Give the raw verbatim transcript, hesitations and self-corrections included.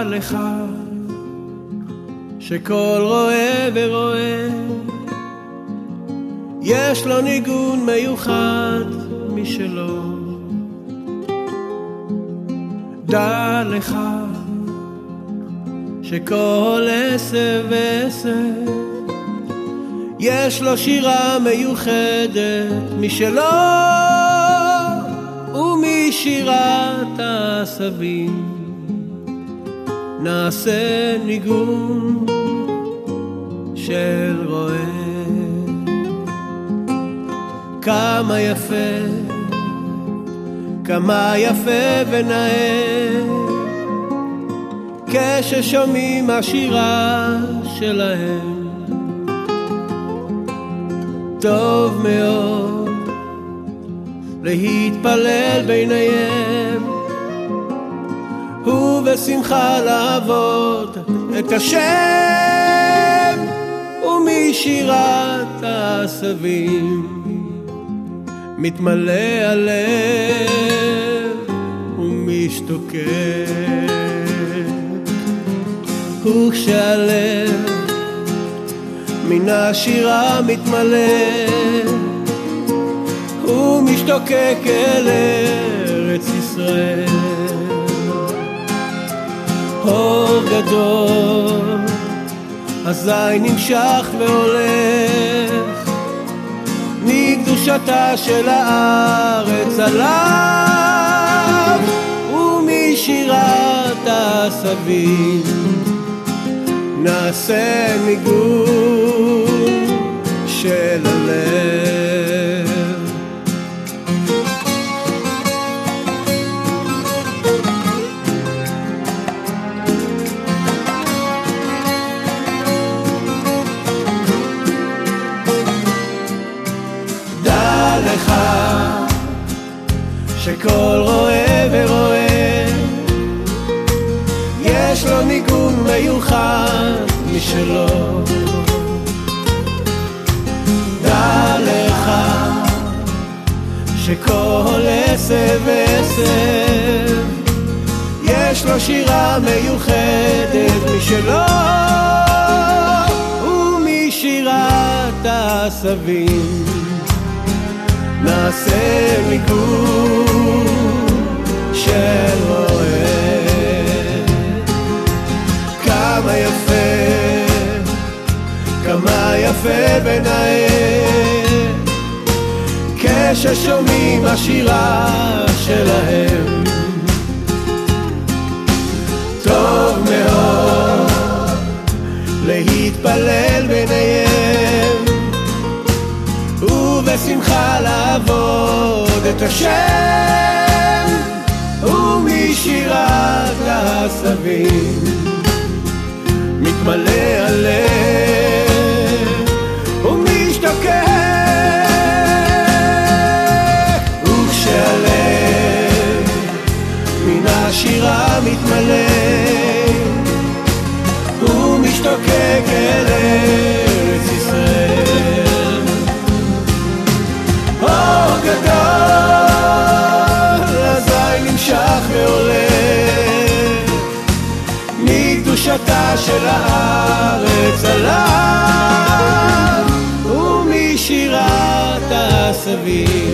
לך שכל רואה ורואה יש לו ניגון מיוחד משלו. דע לך שכל עשב ועשב יש לו שירה מיוחדת משלו, ומשירת העשבים נעשה ניגון של רועה. כמה יפה, כמה יפה ונאה כששומעים השירה שלהם. טוב מאוד להתפלל ביניהם ובשמחה לעבוד את השם, ומשירת העשבים מתמלא הלב ומשתוקק. וכשהלב מן השירה מתמלא ומשתוקק אל ארץ ישראל. אור גדול אזי נמשך והולך מקדושתה של הארץ עליו, ומשירת העשבים נעשה ניגון של הלב. דע לך שכל רואה ורואה יש לו ניגון מיוחד משלו. דע לך שכל עשב ועשב יש לו שירה מיוחדת משלו, ומשירת העשבים נעשה ניגון של רועה. כמה יפה, כמה יפה ונאה כששומעים השירה שלהם. טוב מאוד להתפלל ביניהם ובשמחה לעבוד את השם, ומשירת העשבים מתמלא הלב ומשתוקק. וכשהלב מן השירה מתמלא ומשתוקק אל ארץ ישראל. אור גדול אזי נמשך והולך מקדושתה של הארץ עליו, ומשירת העשבים